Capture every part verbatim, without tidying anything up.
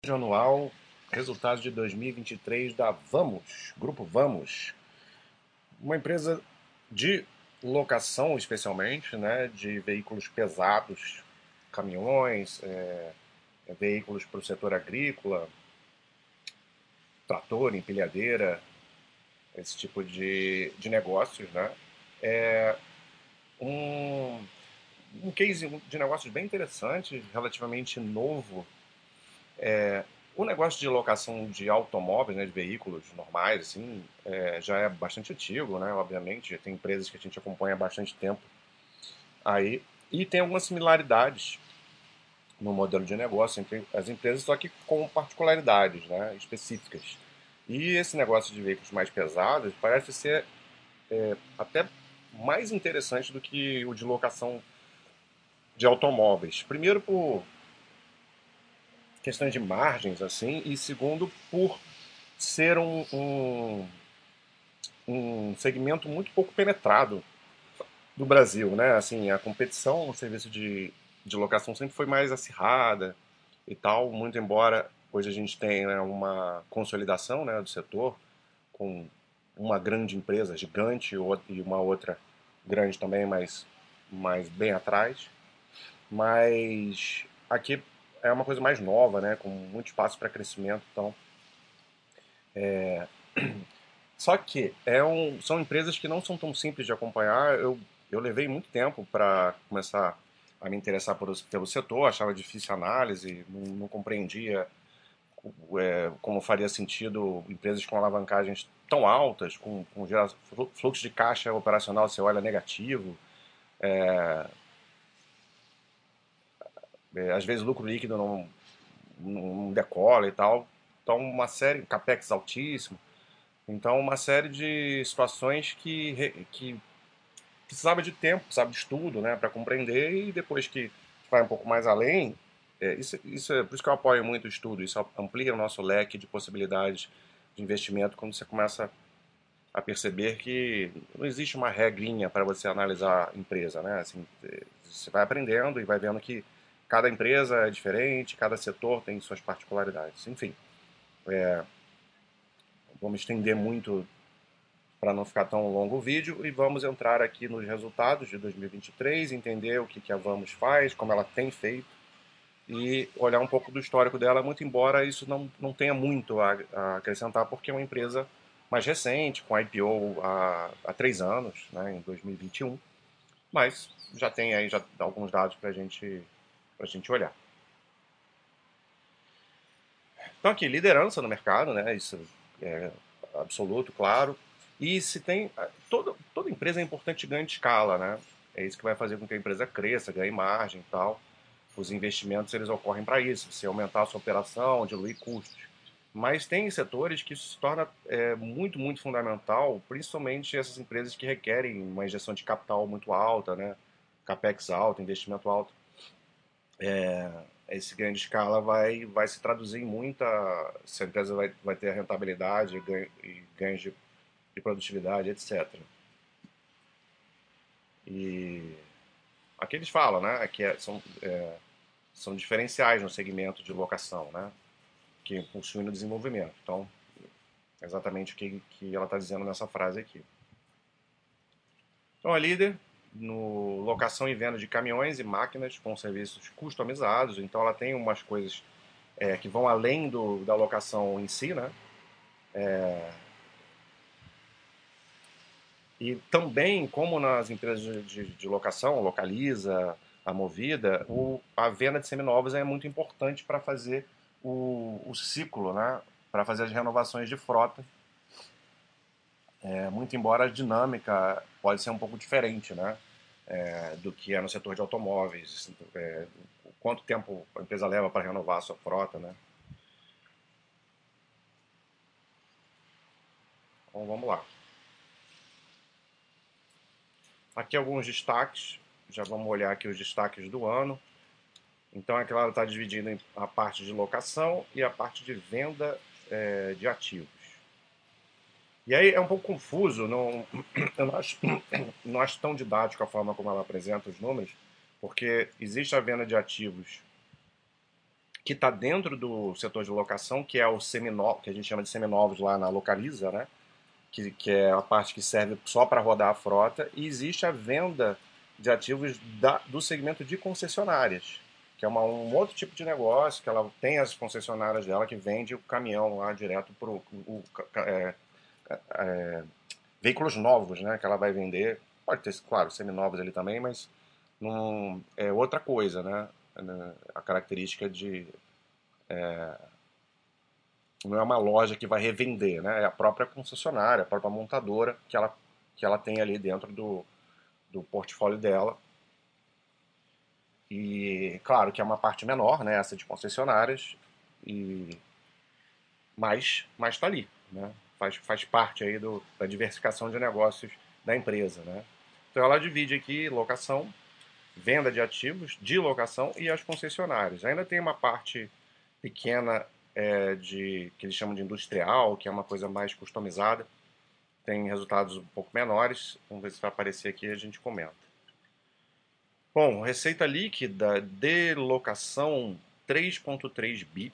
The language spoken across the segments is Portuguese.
Anual, resultados de dois mil e vinte e três da Vamos, Grupo Vamos, uma empresa de locação especialmente, né, de veículos pesados, caminhões, é, veículos para o setor agrícola, trator, empilhadeira, esse tipo de, de negócios, né? É um, um case de negócios bem interessante, relativamente novo. O negócio de locação de automóveis, né, de veículos normais, assim, é, já é bastante antigo, né? Obviamente, tem empresas que a gente acompanha há bastante tempo aí e tem algumas similaridades no modelo de negócio entre as empresas, só que com particularidades, né, específicas. E esse negócio de veículos mais pesados parece ser até mais interessante do que o de locação de automóveis. Primeiro por questões de margens, assim, e segundo por ser um, um um segmento muito pouco penetrado do Brasil, né? Assim, a competição no serviço de, de locação sempre foi mais acirrada e tal, muito embora hoje a gente tenha, né, uma consolidação, né, do setor com uma grande empresa gigante e uma outra grande também, mas, mas bem atrás. Mas aqui é uma coisa mais nova, né, com muito espaço para crescimento, então só que é um, são empresas que não são tão simples de acompanhar. Eu, eu levei muito tempo para começar a me interessar por, pelo setor, achava difícil a análise, não, não compreendia é, como faria sentido empresas com alavancagens tão altas, com, com gera- fluxo de caixa operacional, você olha negativo, é, às vezes lucro líquido não, não decola e tal. Então, uma série, capex altíssimo. Então, uma série de situações que, re- que precisava de tempo, precisava de estudo, né, para compreender e depois que vai um pouco mais além, é, isso, isso é por isso que eu apoio muito o estudo, isso amplia o nosso leque de possibilidades de investimento quando você começa a perceber que não existe uma regrinha para você analisar a empresa, né? Assim, é, você vai aprendendo e vai vendo que cada empresa é diferente, cada setor tem suas particularidades. Enfim, vamos estender muito para não ficar tão longo o vídeo e vamos entrar aqui nos resultados de dois mil e vinte e três, entender o que, que a Vamos faz, como ela tem feito e olhar um pouco do histórico dela, muito embora isso não, não tenha muito a, a acrescentar, porque é uma empresa mais recente, com I P O há, há três anos, né, em dois mil e vinte e um, mas já tem aí já alguns dados para gente, a gente olhar. Então aqui, liderança no mercado, né, isso é absoluto, claro. E se tem. Toda, toda empresa é importante ganhar de escala, né? É isso que vai fazer com que a empresa cresça, ganhe margem e tal. Os investimentos eles ocorrem para isso, você aumentar a sua operação, diluir custos. Mas tem setores que isso se torna é, muito, muito fundamental, principalmente essas empresas que requerem uma injeção de capital muito alta, né? Capex alto, investimento alto. Esse ganho de escala vai, vai se traduzir em muita. Se a empresa vai, vai ter rentabilidade ganho, e ganhos de, de produtividade, etcétera. E aqui eles falam, né, que é, são, é, são diferenciais no segmento de locação, né, que impulsionam o desenvolvimento. Então, é exatamente o que, que ela está dizendo nessa frase aqui. Então, a líder no locação e venda de caminhões e máquinas com serviços customizados. Então, ela tem umas coisas é, que vão além do, da locação em si, né? E também, como nas empresas de, de, de locação, Localiza, a Movida, o, a venda de seminovos é muito importante para fazer o, o ciclo, né? Para fazer as renovações de frota. É, muito embora a dinâmica pode ser um pouco diferente, né? É, do que é no setor de automóveis. É, quanto tempo a empresa leva para renovar a sua frota, né? Então vamos lá. Aqui alguns destaques. Já vamos olhar aqui os destaques do ano. Então, é claro, está dividindo em a parte de locação e a parte de venda é, de ativos. E aí é um pouco confuso, não, eu não acho, não acho tão didático a forma como ela apresenta os números, porque existe a venda de ativos que está dentro do setor de locação, que é o seminovo, que a gente chama de seminovos lá na Localiza, né? Que, que é a parte que serve só para rodar a frota, e existe a venda de ativos da, do segmento de concessionárias, que é uma, um outro tipo de negócio, que ela tem as concessionárias dela que vende o caminhão lá direto para o é, é, veículos novos, né, que ela vai vender. Pode ter, claro, seminovos ali também, mas não, é outra coisa, né? A característica de não é uma loja que vai revender, né? É a própria concessionária, a própria montadora que ela, que ela tem ali dentro do, do portfólio dela. E claro que é uma parte menor, né? Essa de concessionárias, e mas mas está ali, né? Faz, faz parte aí do, da diversificação de negócios da empresa, né? Então ela divide aqui locação, venda de ativos, de locação e as concessionárias. Ainda tem uma parte pequena é, de que eles chamam de industrial, que é uma coisa mais customizada, tem resultados um pouco menores. Vamos ver se vai aparecer aqui e a gente comenta. Bom, receita líquida de locação três vírgula três bi,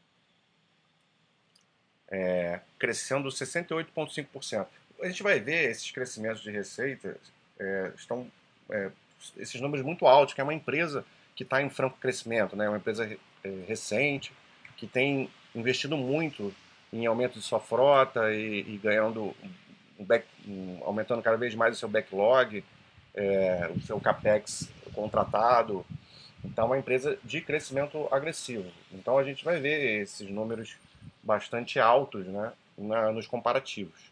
é, crescendo sessenta e oito vírgula cinco por cento. A gente vai ver esses crescimentos de receita, é, estão é, esses números muito altos, que é uma empresa que está em franco crescimento, né? Uma empresa é, recente, que tem investido muito em aumento de sua frota e, e ganhando, um back, um, aumentando cada vez mais o seu backlog, é, o seu capex contratado. Então, é uma empresa de crescimento agressivo. Então, a gente vai ver esses números bastante altos, né, na, nos comparativos.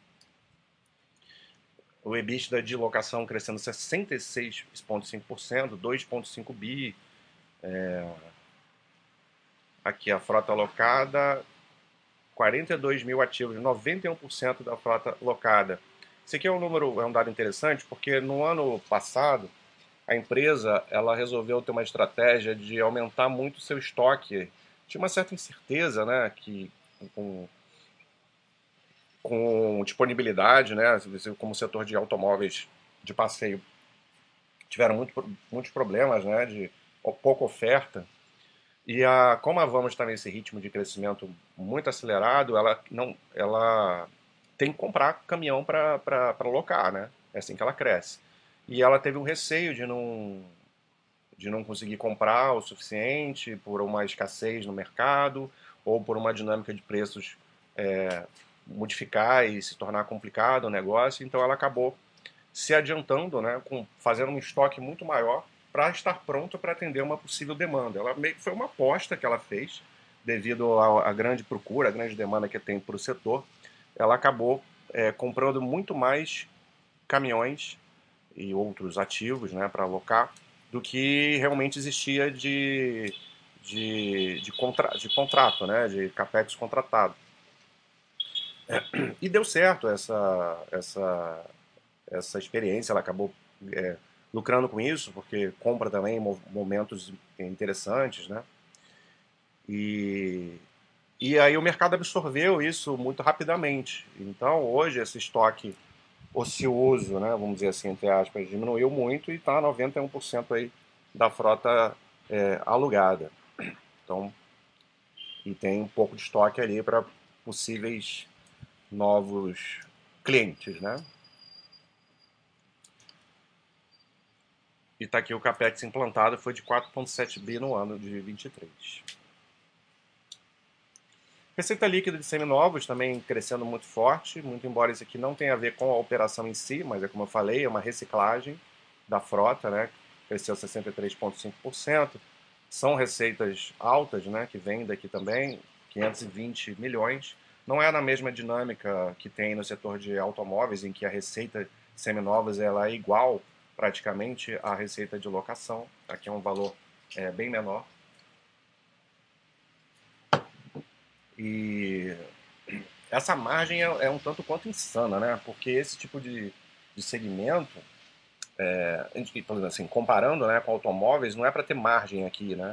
O EBITDA de locação crescendo sessenta e seis vírgula cinco por cento, dois vírgula cinco bi. É, aqui a frota alocada, quarenta e dois mil ativos, noventa e um por cento da frota locada. Esse aqui é um número, é um dado interessante, porque no ano passado a empresa ela resolveu ter uma estratégia de aumentar muito o seu estoque. Tinha uma certa incerteza, né, que com, com disponibilidade, né, como o setor de automóveis de passeio tiveram muito, muitos problemas, né, de pouca oferta. E a, como a Vamos está nesse ritmo de crescimento muito acelerado, ela não, ela tem que comprar caminhão para alocar, né? É assim que ela cresce. E ela teve um receio de não de não conseguir comprar o suficiente por uma escassez no mercado ou por uma dinâmica de preços é, modificar e se tornar complicado o negócio. Então ela acabou se adiantando, né, com, fazendo um estoque muito maior para estar pronto para atender uma possível demanda. Ela meio que foi uma aposta que ela fez devido à, à grande procura, à grande demanda que tem para o setor. Ela acabou é, comprando muito mais caminhões e outros ativos, né, para alocar do que realmente existia de, de, de, contra, de contrato, né, de capex contratado. E deu certo essa, essa, essa experiência, ela acabou é, lucrando com isso, porque compra também momentos interessantes, né? E, e aí o mercado absorveu isso muito rapidamente. Então hoje esse estoque ocioso, né, vamos dizer assim, entre aspas, diminuiu muito e está noventa e um por cento aí da frota é, alugada. Então, e tem um pouco de estoque ali para possíveis novos clientes, né? E está aqui o capex implantado, foi de quatro vírgula sete bi no ano de vinte e três. Receita líquida de seminovos também crescendo muito forte, muito embora isso aqui não tenha a ver com a operação em si, mas é como eu falei, é uma reciclagem da frota, né? Cresceu sessenta e três vírgula cinco por cento. São receitas altas, né, que vêm daqui também, quinhentos e vinte milhões. Não é na mesma dinâmica que tem no setor de automóveis, em que a receita de seminovos ela é igual praticamente à receita de locação. Aqui é um valor é, bem menor. E essa margem é, é um tanto quanto insana, né? Porque esse tipo de, de segmento, é, assim, comparando, né, com automóveis, não é para ter margem aqui, né?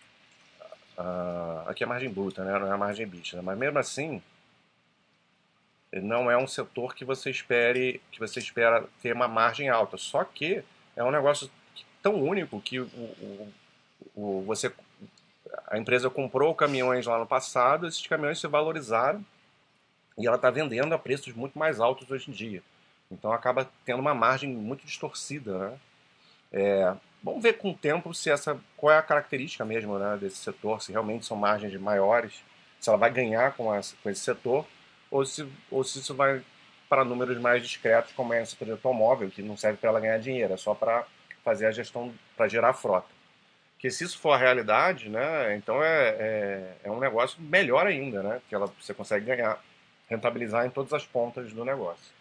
Ah, aqui é margem bruta, né? Não é a margem EBITDA, mas mesmo assim não é um setor que você espere que você espera ter uma margem alta. Só que é um negócio tão único que o, o, o você a empresa comprou caminhões lá no passado, esses caminhões se valorizaram e ela está vendendo a preços muito mais altos hoje em dia. Então acaba tendo uma margem muito distorcida, né? É, vamos ver com o tempo se essa, qual é a característica mesmo, né, desse setor, se realmente são margens maiores, se ela vai ganhar com, essa, com esse setor, ou se, ou se isso vai para números mais discretos, como é o setor de automóvel, que não serve para ela ganhar dinheiro, é só para fazer a gestão, para gerar frota. Porque se isso for a realidade, né, então é, é, é um negócio melhor ainda, né, que ela, você consegue ganhar, rentabilizar em todas as pontas do negócio.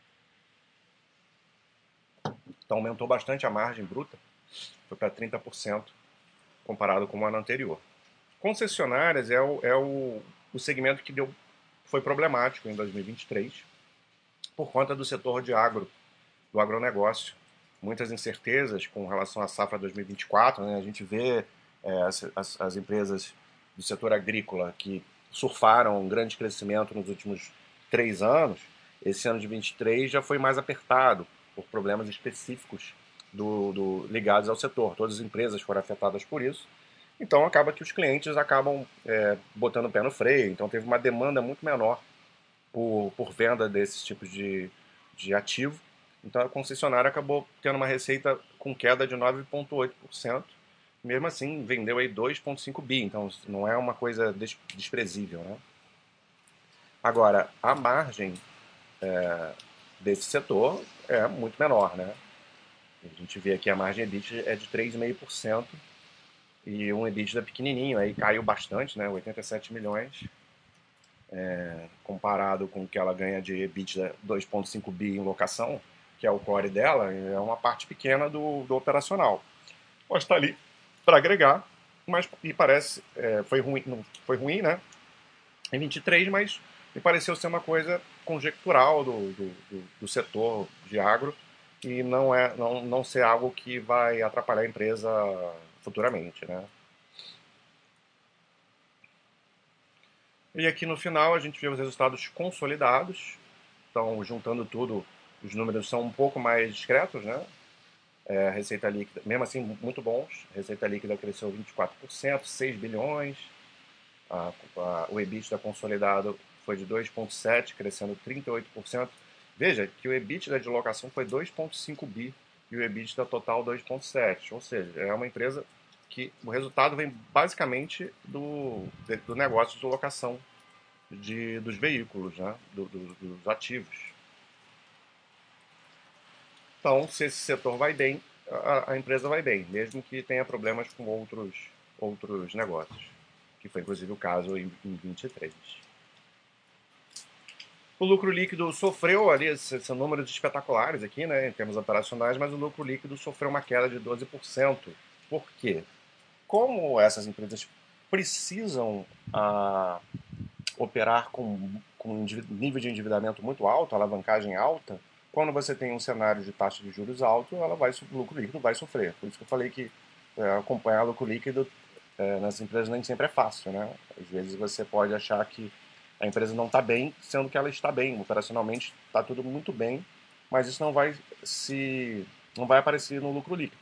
Então aumentou bastante a margem bruta, foi para trinta por cento comparado com o ano anterior. Concessionárias é o, é o, o segmento que deu, foi problemático em dois mil e vinte e três por conta do setor de agro, do agronegócio. Muitas incertezas com relação à safra dois mil e vinte e quatro. Né? A gente vê é, as, as, as empresas do setor agrícola que surfaram um grande crescimento nos últimos três anos. Esse ano de vinte e três já foi mais apertado por problemas específicos do, do, ligados ao setor. Todas as empresas foram afetadas por isso. Então acaba que os clientes acabam é, botando o pé no freio. Então teve uma demanda muito menor por, por venda desses tipos de, de ativo. Então a concessionária acabou tendo uma receita com queda de nove vírgula oito por cento. Mesmo assim, vendeu aí dois vírgula cinco bi. Então não é uma coisa des, desprezível, né? Agora, a margem é, desse setor é muito menor, né? A gente vê aqui a margem EBITDA é de três vírgula cinco por cento e um EBITDA pequenininho, aí caiu bastante, né? oitenta e sete milhões, é, comparado com o que ela ganha de EBITDA dois vírgula cinco bi em locação, que é o core dela, é uma parte pequena do, do operacional. Pode estar ali para agregar, mas e parece, é, foi ruim, não, foi ruim, né? Em vinte e três, mas me pareceu ser uma coisa conjectural do, do, do, do setor de agro e não, é, não, não ser algo que vai atrapalhar a empresa futuramente, né? E aqui no final a gente vê os resultados consolidados. Então, juntando tudo, os números são um pouco mais discretos, né? É, receita líquida, mesmo assim, muito bons. Receita líquida cresceu vinte e quatro por cento, seis bilhões. A, a, o EBITDA consolidado foi de dois vírgula sete, crescendo trinta e oito por cento. Veja que o EBITDA de locação foi dois vírgula cinco bi e o EBITDA total dois vírgula sete. Ou seja, é uma empresa que o resultado vem basicamente do, do negócio de locação de, dos veículos, né? do, do, dos ativos. Então, se esse setor vai bem, a, a empresa vai bem, mesmo que tenha problemas com outros, outros negócios, que foi inclusive o caso em, em vinte e três. O lucro líquido sofreu ali, são números espetaculares aqui, né, em termos operacionais, mas o lucro líquido sofreu uma queda de doze por cento. Por quê? Como essas empresas precisam ah, operar com, com nível de endividamento muito alto, alavancagem alta, quando você tem um cenário de taxa de juros alto, ela vai, o lucro líquido vai sofrer. Por isso que eu falei que é, acompanhar lucro líquido é, nas empresas nem sempre é fácil, né? Às vezes você pode achar que a empresa não está bem, sendo que ela está bem, operacionalmente está tudo muito bem, mas isso não vai se não vai aparecer no lucro líquido.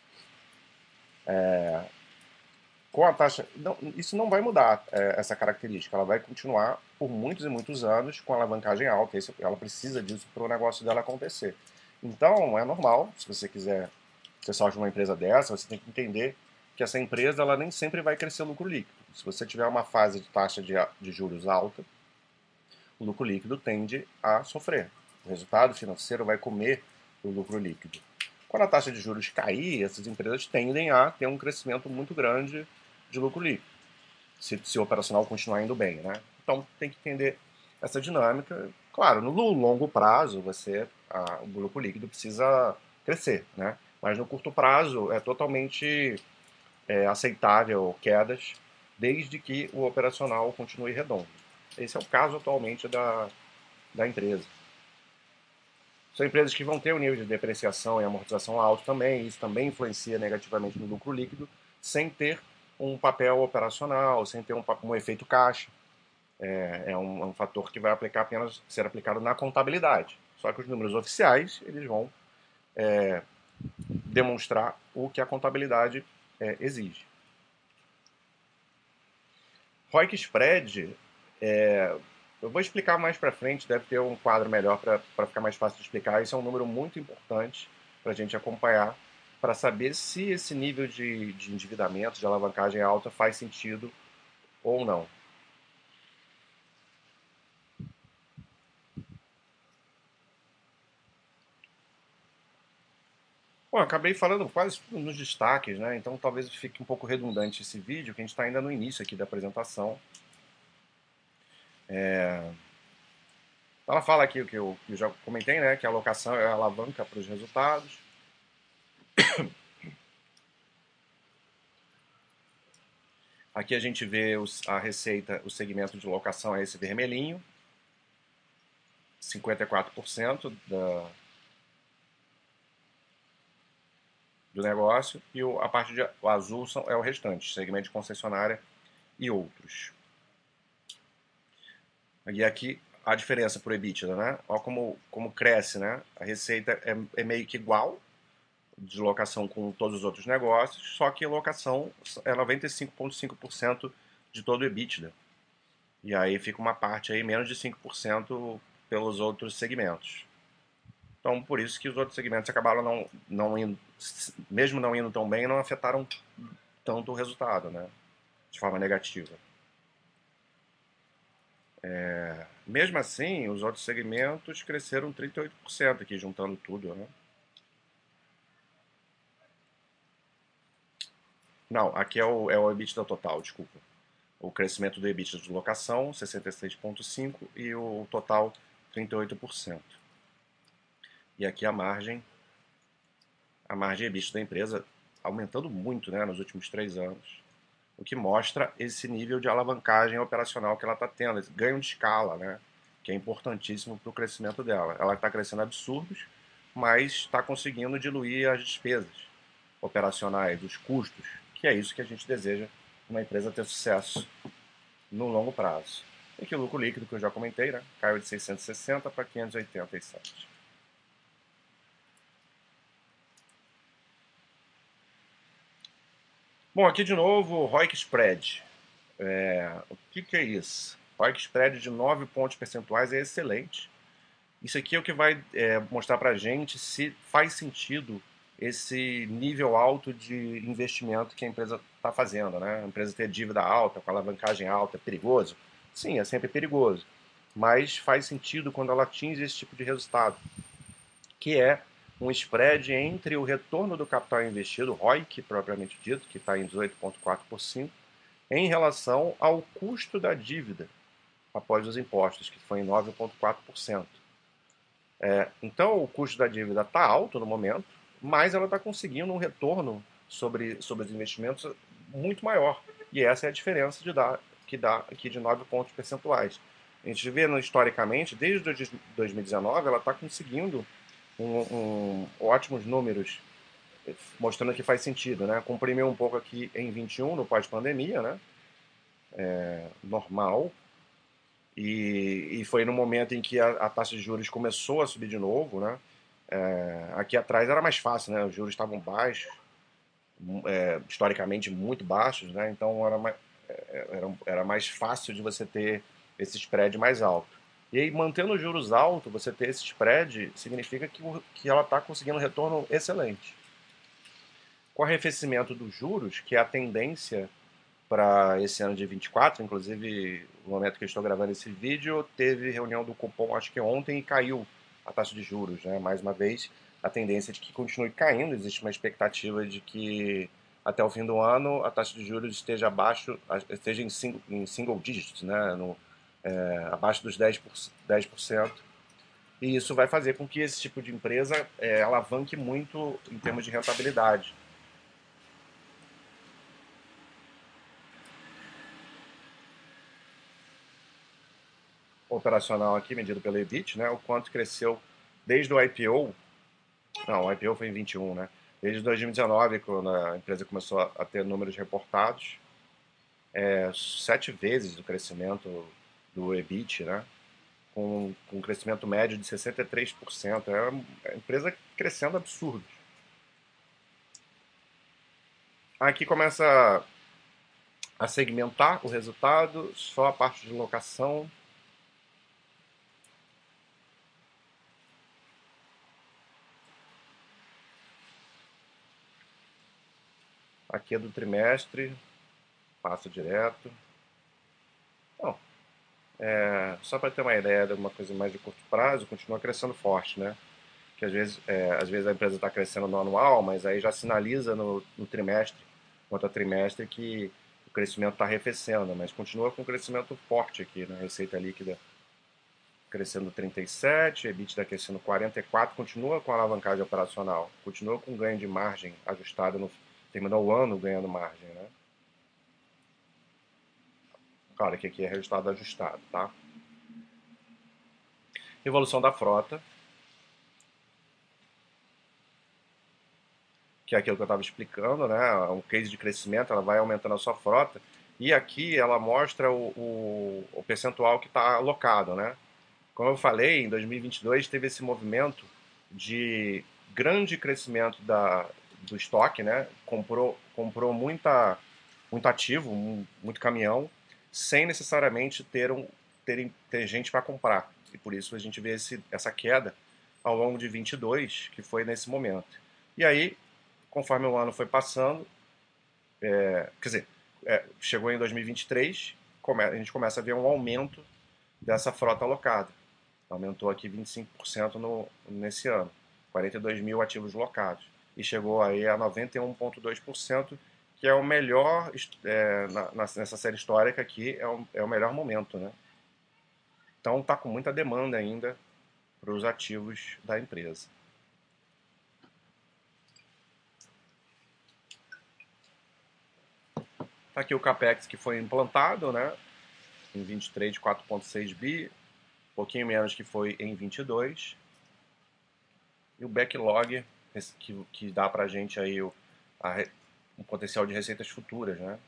É, com a taxa, não, isso não vai mudar é, essa característica, ela vai continuar por muitos e muitos anos com alavancagem alta, isso, ela precisa disso para o negócio dela acontecer. Então, é normal, se você quiser ser sócio de uma empresa dessa, você tem que entender que essa empresa ela nem sempre vai crescer lucro líquido. Se você tiver uma fase de taxa de, de juros alta, o lucro líquido tende a sofrer. O resultado financeiro vai comer o lucro líquido. Quando a taxa de juros cair, essas empresas tendem a ter um crescimento muito grande de lucro líquido, se, se o operacional continuar indo bem, né? Então tem que entender essa dinâmica. Claro, no longo prazo, você, a, o lucro líquido precisa crescer, né? Mas no curto prazo é totalmente é, aceitável quedas, desde que o operacional continue redondo. Esse é o caso atualmente da, da empresa. São empresas que vão ter um nível de depreciação e amortização alto também, e isso também influencia negativamente no lucro líquido, sem ter um papel operacional, sem ter um, um efeito caixa. É, é, um, é um fator que vai aplicar apenas ser aplicado na contabilidade. Só que os números oficiais eles vão é, demonstrar o que a contabilidade é, exige. R O I C spread, é, eu vou explicar mais para frente, deve ter um quadro melhor para ficar mais fácil de explicar. Isso é um número muito importante para a gente acompanhar, para saber se esse nível de, de endividamento, de alavancagem alta faz sentido ou não. Bom, acabei falando quase tudo nos destaques, né? Então talvez fique um pouco redundante esse vídeo, que a gente está ainda no início aqui da apresentação. É... Ela fala aqui o que eu, que eu já comentei, né? Que a alocação é a alavanca para os resultados. Aqui a gente vê os, a receita, o segmento de locação é esse vermelhinho, cinquenta e quatro por cento da, do negócio, e o, a parte de o azul são, é o restante, segmento de concessionária e outros. E aqui a diferença para o EBITDA, né? Olha como, como cresce, né? A receita é, é meio que igual de locação com todos os outros negócios, só que a locação é noventa e cinco vírgula cinco por cento de todo o EBITDA. E aí fica uma parte aí, menos de cinco por cento pelos outros segmentos. Então, por isso que os outros segmentos acabaram não, não indo, mesmo não indo tão bem, não afetaram tanto o resultado, né? De forma negativa. É, mesmo assim, os outros segmentos cresceram trinta e oito por cento aqui, juntando tudo, né? Não, aqui é o, é o EBITDA total, desculpa. O crescimento do EBITDA de locação, sessenta e seis vírgula cinco por cento, e o total, trinta e oito por cento. E aqui a margem, a margem EBITDA da empresa aumentando muito, né, nos últimos três anos. O que mostra esse nível de alavancagem operacional que ela está tendo, esse ganho de escala, né, que é importantíssimo para o crescimento dela. Ela está crescendo absurdos, mas está conseguindo diluir as despesas operacionais, os custos, que é isso que a gente deseja uma empresa ter sucesso no longo prazo. E que o lucro líquido, que eu já comentei, né, caiu de seiscentos e sessenta para quinhentos e oitenta e sete. Bom, aqui de novo o R O I C spread. É, o que, que é isso? O R O I C spread de nove pontos percentuais é excelente. Isso aqui é o que vai é, mostrar para a gente se faz sentido esse nível alto de investimento que a empresa está fazendo, né? A empresa ter dívida alta, com alavancagem alta, é perigoso? Sim, é sempre perigoso. Mas faz sentido quando ela atinge esse tipo de resultado, que é um spread entre o retorno do capital investido, R O I C propriamente dito, que está em dezoito vírgula quatro por cento, em relação ao custo da dívida após os impostos, que foi em nove vírgula quatro por cento. É, então, o custo da dívida está alto no momento, mas ela está conseguindo um retorno sobre, sobre os investimentos muito maior. E essa é a diferença de dar, que dá aqui de nove pontos percentuais. A gente vê historicamente, desde dois mil e dezenove, ela está conseguindo um, um, ótimos números, mostrando que faz sentido, né? Comprimiu um pouco aqui em vinte e um, no pós-pandemia, né? É, normal. E, e foi no momento em que a, a taxa de juros começou a subir de novo, né? É, aqui atrás era mais fácil, né? Os juros estavam baixos, é, historicamente muito baixos, né? Então era mais, era, era mais fácil de você ter esse spread mais alto. E aí, mantendo os juros altos, você ter esse spread significa que, que ela está conseguindo um retorno excelente. Com o arrefecimento dos juros, que é a tendência para esse ano de vinte e quatro, inclusive no momento que eu estou gravando esse vídeo, teve reunião do cupom, acho que ontem, e caiu a taxa de juros, né? Mais uma vez, a tendência é de que continue caindo, existe uma expectativa de que até o fim do ano a taxa de juros esteja abaixo, esteja em single, em single digits, né? No, é, abaixo dos dez por cento, dez por cento. E isso vai fazer com que esse tipo de empresa é, alavanque muito em termos de rentabilidade. Operacional aqui, medido pelo E B I T, né? O quanto cresceu desde o I P O. Não, o I P O foi em vinte e um, né? Desde dois mil e dezenove, quando a empresa começou a ter números reportados, é, sete vezes o crescimento do E B I T, né? Com, com um crescimento médio de sessenta e três por cento. É uma empresa crescendo absurdo. Aqui começa a segmentar o resultado, só a parte de locação. Aqui é do trimestre, passo direto. Bom, é, só para ter uma ideia de uma coisa mais de curto prazo, continua crescendo forte, né? Que às vezes, é, às vezes a empresa está crescendo no anual, mas aí já sinaliza no, no trimestre, quanto a trimestre, que o crescimento está arrefecendo, mas continua com um crescimento forte aqui, né? Receita líquida crescendo trinta e sete, EBITDA crescendo quarenta e quatro, continua com alavancagem operacional, continua com ganho de margem ajustado, no, terminou o ano ganhando margem, né? Claro que aqui é resultado ajustado, tá? Evolução da frota, que é aquilo que eu estava explicando, né? Um case de crescimento, ela vai aumentando a sua frota. E aqui ela mostra o, o, o percentual que está alocado, né? Como eu falei, em dois mil e vinte e dois teve esse movimento de grande crescimento da, do estoque, né? Comprou, comprou muita, muito ativo, muito caminhão, sem necessariamente ter, um, ter, ter gente para comprar. E por isso a gente vê esse, essa queda ao longo de vinte e dois, que foi nesse momento. E aí, conforme o ano foi passando, é, quer dizer, é, chegou em dois mil e vinte e três, come, a gente começa a ver um aumento dessa frota alocada. Aumentou aqui vinte e cinco por cento no, nesse ano, quarenta e dois mil ativos locados. E chegou aí a noventa e um vírgula dois por cento, que é o melhor, é, na, nessa série histórica aqui, é o, é o melhor momento, né? Então está com muita demanda ainda para os ativos da empresa. Tá aqui o CAPEX que foi implantado, né? Em vinte e três, de quatro vírgula seis bi, um pouquinho menos que foi em vinte e dois. E o backlog que, que dá para a gente aí o, a, um potencial de receitas futuras, né?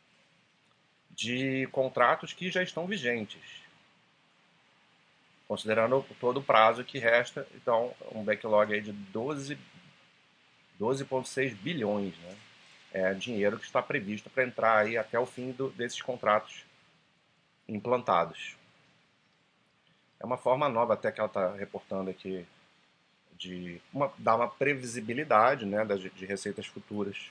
De contratos que já estão vigentes, considerando todo o prazo que resta. Então, um backlog aí de doze vírgula seis bilhões, né? É dinheiro que está previsto para entrar aí até o fim do, desses contratos implantados. É uma forma nova até que ela está reportando aqui de uma, dar uma previsibilidade, né, de, de receitas futuras.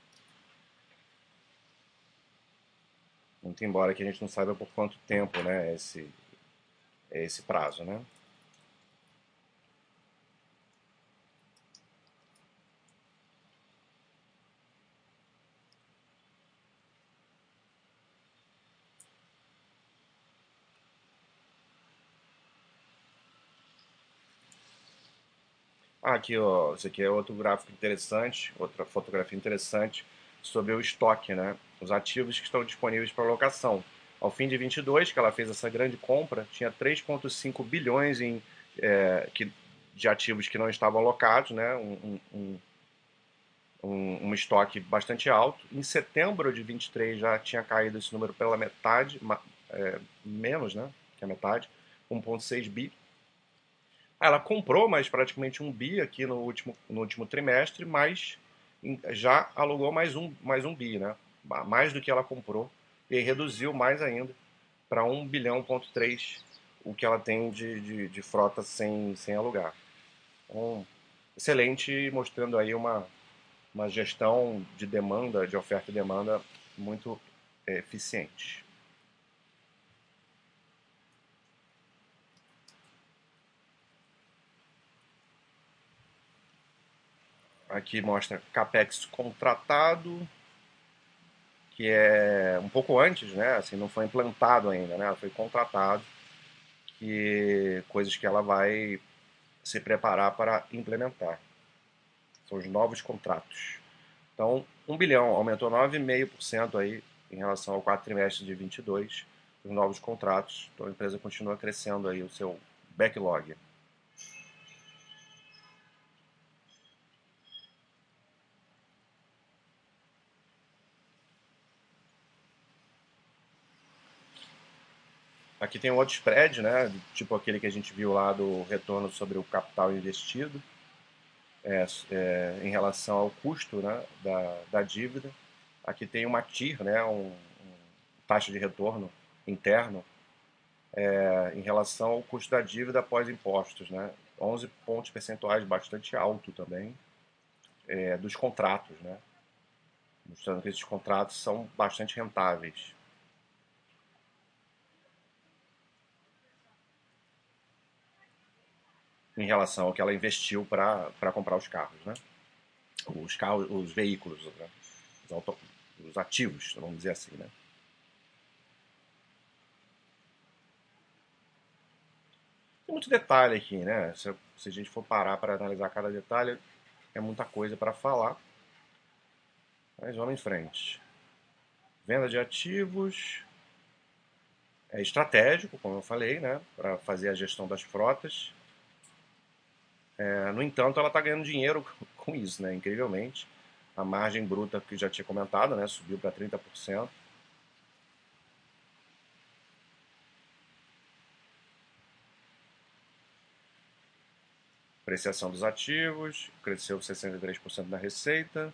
Muito embora que a gente não saiba por quanto tempo, né, esse, esse prazo, né? Ah, aqui, ó, esse aqui é outro gráfico interessante, outra fotografia interessante sobre o estoque, né? Os ativos que estão disponíveis para locação. Ao fim de vinte e dois, que ela fez essa grande compra, tinha três vírgula cinco bilhões em, é, que, de ativos que não estavam alocados, né? Um, um, um, um estoque bastante alto. Em setembro de vinte e três já tinha caído esse número pela metade, é, menos, né? Que a metade, um vírgula seis bi. Ela comprou mais praticamente um bi aqui no último, no último trimestre, mas já alugou mais um, mais um bi, né? Mais do que ela comprou, e reduziu mais ainda para um bilhão ponto três o que ela tem de, de, de frota sem, sem alugar. Então, excelente, mostrando aí uma, uma gestão de demanda, de oferta e demanda muito é, eficiente. Aqui mostra CAPEX contratado, que é um pouco antes, né? Assim, não foi implantado ainda, né? Ela foi contratado, que coisas que ela vai se preparar para implementar. São os novos contratos. Então, um bilhão aumentou nove vírgula cinco por cento aí em relação ao quarto trimestre de vinte e dois, os novos contratos. Então, a empresa continua crescendo aí o seu backlog. Aqui tem um outro spread, né? Tipo aquele que a gente viu lá do retorno sobre o capital investido, é, é, em relação ao custo, né, da, da dívida. Aqui tem uma T I R, né, um, taxa de retorno interno é, em relação ao custo da dívida após impostos, né? onze pontos percentuais, bastante alto também, é, dos contratos, né? Mostrando que esses contratos são bastante rentáveis. Em relação ao que ela investiu para comprar os carros, né? Os carros, os veículos, né? Os, auto, os ativos, vamos dizer assim, né? Tem muito detalhe aqui, né? Se, se a gente for parar para analisar cada detalhe, é muita coisa para falar. Mas vamos em frente. Venda de ativos é estratégico, como eu falei, né? Para fazer a gestão das frotas. É, no entanto, ela está ganhando dinheiro com isso, né? Incrivelmente. A margem bruta, que já tinha comentado, né? Subiu para trinta por cento. Apreciação dos ativos, cresceu sessenta e três por cento da receita.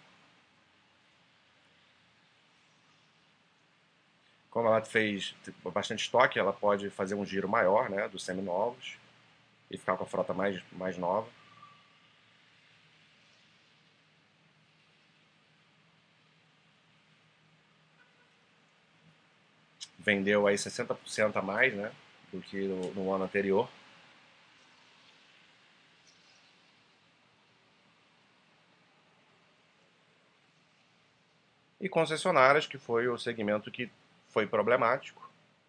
Como ela fez bastante estoque, ela pode fazer um giro maior, né, dos seminovos e ficar com a frota mais, mais nova. Vendeu aí sessenta por cento a mais, né, do que no, no ano anterior. E concessionárias, que foi o segmento que foi problemático.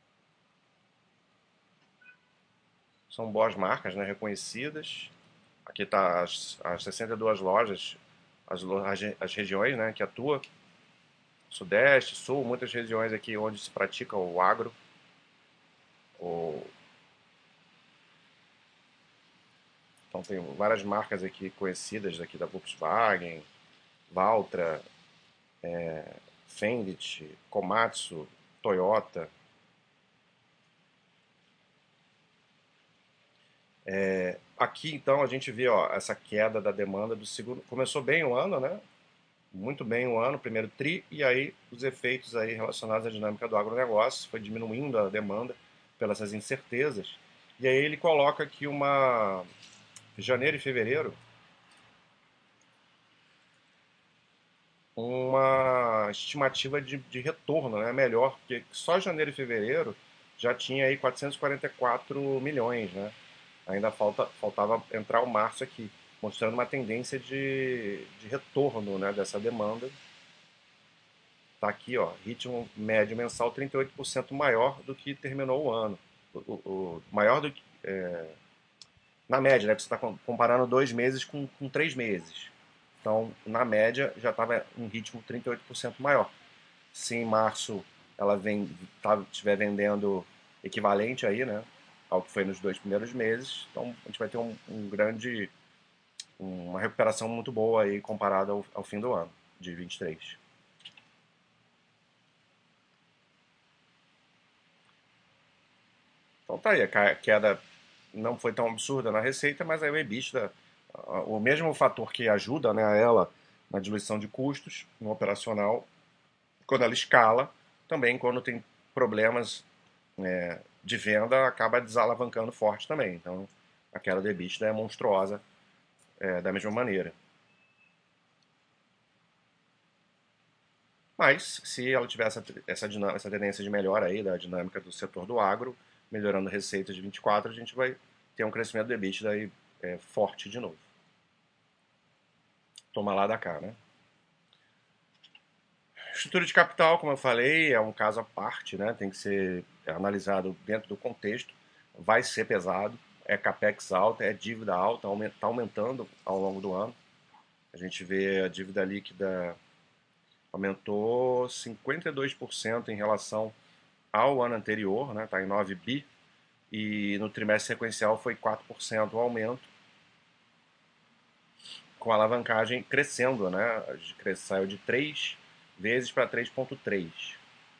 São boas marcas, né, reconhecidas. Aqui está as, as sessenta e duas lojas, as, as, as regiões, né, que atua. Sudeste, Sul, muitas regiões aqui onde se pratica o agro. O... Então tem várias marcas aqui conhecidas aqui da Volkswagen, Valtra, é, Fendt, Komatsu, Toyota. É, aqui então a gente vê ó, essa queda da demanda do segundo. Começou bem o ano, né? Muito bem o ano, primeiro tri, e aí os efeitos aí relacionados à dinâmica do agronegócio, foi diminuindo a demanda pelas essas incertezas. E aí ele coloca aqui uma janeiro e fevereiro uma estimativa de, de retorno, né, melhor, porque só janeiro e fevereiro já tinha aí quatrocentos e quarenta e quatro milhões, né? Ainda falta, faltava entrar o março aqui, mostrando uma tendência de, de retorno, né, dessa demanda. Tá aqui, ó, ritmo médio mensal trinta e oito por cento maior do que terminou o ano. O, o, o maior do que. É, na média, né? Você está comparando dois meses com, com três meses. Então, na média, já estava um ritmo trinta e oito por cento maior. Se em março ela vem, tá, estiver vendendo equivalente aí, né, ao que foi nos dois primeiros meses, então a gente vai ter um, um grande, uma recuperação muito boa aí comparada ao, ao fim do ano de vinte e três. Então tá aí, a queda não foi tão absurda na receita, mas aí o EBITDA, o mesmo fator que ajuda, né, a ela na diluição de custos no operacional, quando ela escala, também quando tem problemas é, de venda, acaba desalavancando forte também. Então a queda do EBITDA é monstruosa é, da mesma maneira. Mas se ela tiver essa, essa, essa tendência de melhora aí da dinâmica do setor do agro, melhorando a receita de vinte e quatro, a gente vai ter um crescimento do EBITDA aí, é, forte de novo. Toma lá da cá, né? Estrutura de capital, como eu falei, é um caso à parte, né? Tem que ser analisado dentro do contexto. Vai ser pesado, é capex alta, é dívida alta, está aumentando ao longo do ano. A gente vê a dívida líquida aumentou cinquenta e dois por cento em relação ao ano anterior, né? Está em nove bi, e no trimestre sequencial foi quatro por cento o aumento, com a alavancagem crescendo, né? Saiu de três vezes para três vírgula três.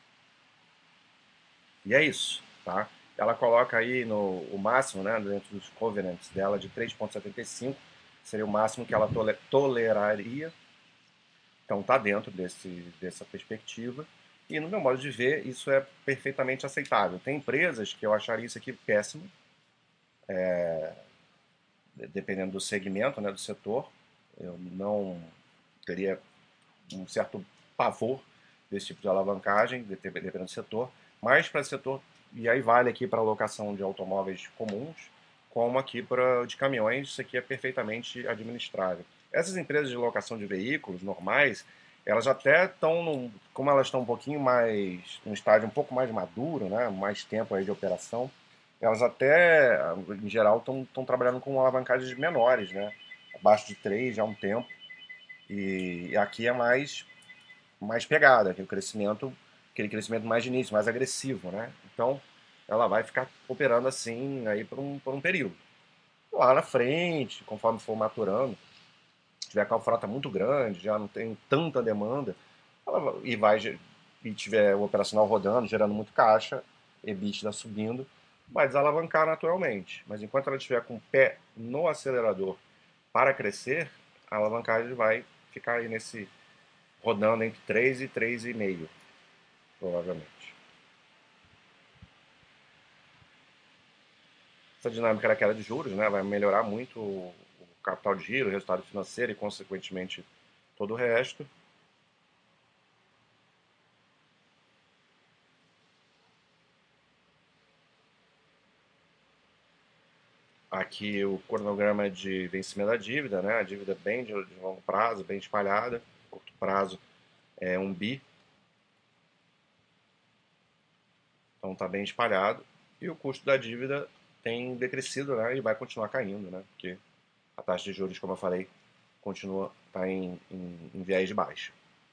E é isso, tá? Ela coloca aí no, o máximo, né, dentro dos covenants dela, de três vírgula setenta e cinco, seria o máximo que ela tole, toleraria. Então tá dentro desse, dessa perspectiva. E no meu modo de ver, isso é perfeitamente aceitável. Tem empresas que eu acharia isso aqui péssimo, dependendo do segmento, né, do setor. Eu não teria um certo pavor desse tipo de alavancagem, dependendo do setor, mas para o setor, e aí vale aqui para a locação de automóveis comuns, como aqui para de caminhões, isso aqui é perfeitamente administrável. Essas empresas de locação de veículos normais, elas até estão, num, como elas estão um pouquinho mais, num estágio um pouco mais maduro, né, mais tempo aí de operação, elas até, em geral, estão trabalhando com alavancagens menores, né, abaixo de três já há um tempo, e aqui é mais mais pegada, aquele crescimento, aquele crescimento mais de início, mais agressivo, né? Então, ela vai ficar operando assim aí por um, por um período. Lá na frente, conforme for maturando, tiver com a frota muito grande, já não tem tanta demanda, ela vai, e vai e tiver o operacional rodando, gerando muito caixa, EBITDA subindo, vai desalavancar naturalmente. Mas enquanto ela estiver com o pé no acelerador para crescer, a alavancagem vai ficar aí nesse rodando entre três e três vírgula cinco, provavelmente. Essa dinâmica da queda de juros, né, vai melhorar muito o capital de giro, o resultado financeiro e, consequentemente, todo o resto. Aqui o cronograma de vencimento da dívida, né, a dívida bem de, de longo prazo, bem espalhada, curto prazo é um bi, então está bem espalhado. E o custo da dívida tem decrescido, né, e vai continuar caindo, né, porque a taxa de juros, como eu falei, continua tá em, em, em viés de baixa.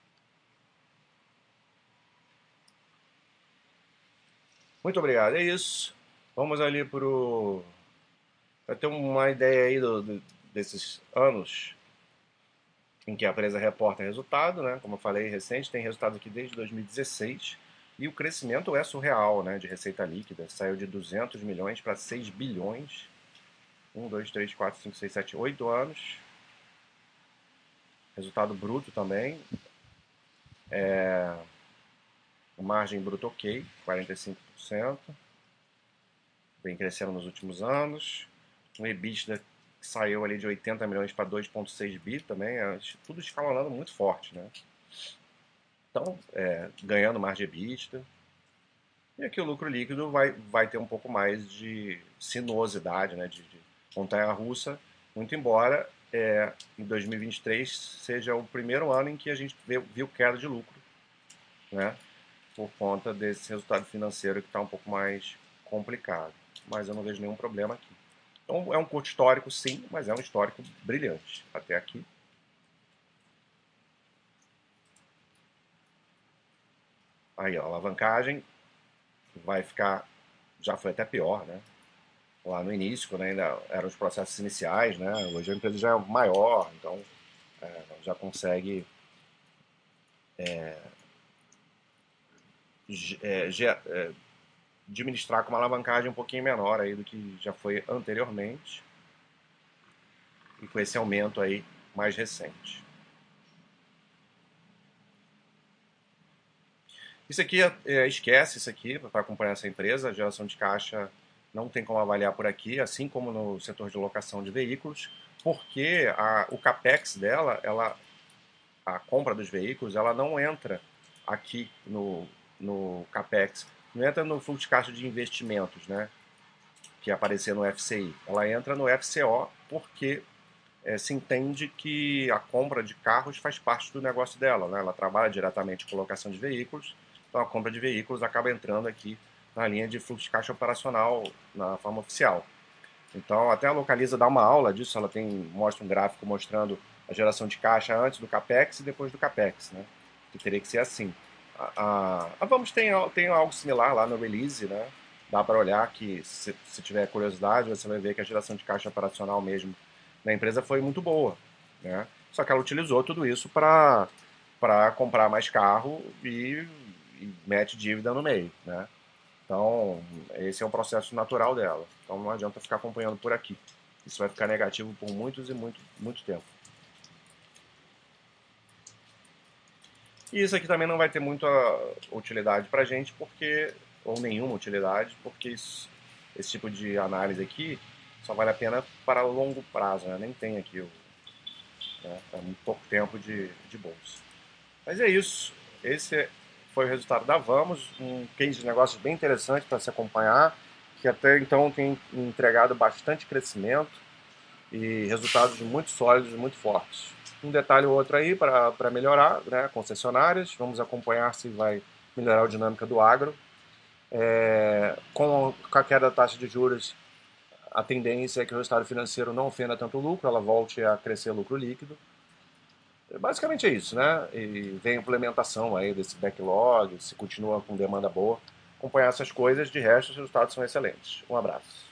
Muito obrigado, é isso. Vamos ali para o para ter uma ideia aí do, do, desses anos em que a empresa reporta resultado, né? Como eu falei, recente, tem resultado aqui desde dois mil e dezesseis. E o crescimento é surreal, né? De receita líquida. Saiu de duzentos milhões para seis bilhões. Um, dois, três, quatro, cinco, seis, sete, oito anos. Resultado bruto também. Margem bruta ok, quarenta e cinco por cento. Vem crescendo nos últimos anos. Um EBITDA que saiu ali de oitenta milhões para dois vírgula seis bi também. É tudo escalonando muito forte, né? Então, é, ganhando margem EBITDA. E aqui o lucro líquido vai, vai ter um pouco mais de sinuosidade, né, de, de montanha-russa, muito embora é, em dois mil e vinte e três seja o primeiro ano em que a gente viu, viu queda de lucro, né, por conta desse resultado financeiro que está um pouco mais complicado. Mas eu não vejo nenhum problema aqui. Então é um curto histórico, sim, mas é um histórico brilhante até aqui. Aí, ó, a alavancagem vai ficar, já foi até pior, né? Lá no início, quando ainda eram os processos iniciais, né? Hoje a empresa já é maior, então é, já consegue é, é, administrar com uma alavancagem um pouquinho menor aí do que já foi anteriormente e com esse aumento aí mais recente. Isso aqui, é, esquece isso aqui para acompanhar essa empresa, a geração de caixa não tem como avaliar por aqui, assim como no setor de locação de veículos, porque a, o capex dela, ela, a compra dos veículos, ela não entra aqui no, no capex, não entra no fluxo de caixa de investimentos, né, que aparecer no F C I. Ela entra no F C O porque é, se entende que a compra de carros faz parte do negócio dela, né? Ela trabalha diretamente com locação de veículos, então a compra de veículos acaba entrando aqui na linha de fluxo de caixa operacional na forma oficial. Então, até a Localiza dá uma aula disso, ela tem, mostra um gráfico mostrando a geração de caixa antes do CAPEX e depois do CAPEX, né? Que teria que ser assim. A, a, a Vamos tem, tem algo similar lá no release, né? Dá para olhar que, se, se tiver curiosidade, você vai ver que a geração de caixa operacional mesmo da empresa foi muito boa, né? Só que ela utilizou tudo isso para para comprar mais carro e, e mete dívida no meio, né? Então, esse é um processo natural dela. Então, não adianta ficar acompanhando por aqui. Isso vai ficar negativo por muitos e muito, muito tempo. E isso aqui também não vai ter muita utilidade para a gente, porque, ou nenhuma utilidade, porque isso, esse tipo de análise aqui só vale a pena para longo prazo, né? Nem tem aqui, né? É muito pouco tempo de, de bolsa. Mas é isso. Esse foi o resultado da Vamos, um case de negócios bem interessante para se acompanhar, que até então tem entregado bastante crescimento e resultados muito sólidos, muito fortes. Um detalhe ou outro aí para melhorar, né? Concessionárias, vamos acompanhar se vai melhorar a dinâmica do agro. É, com a queda da taxa de juros, a tendência é que o resultado financeiro não ofenda tanto o lucro, ela volte a crescer lucro líquido. Basicamente é isso, né? E vem a implementação aí desse backlog, se continua com demanda boa. Acompanhar essas coisas, de resto os resultados são excelentes. Um abraço.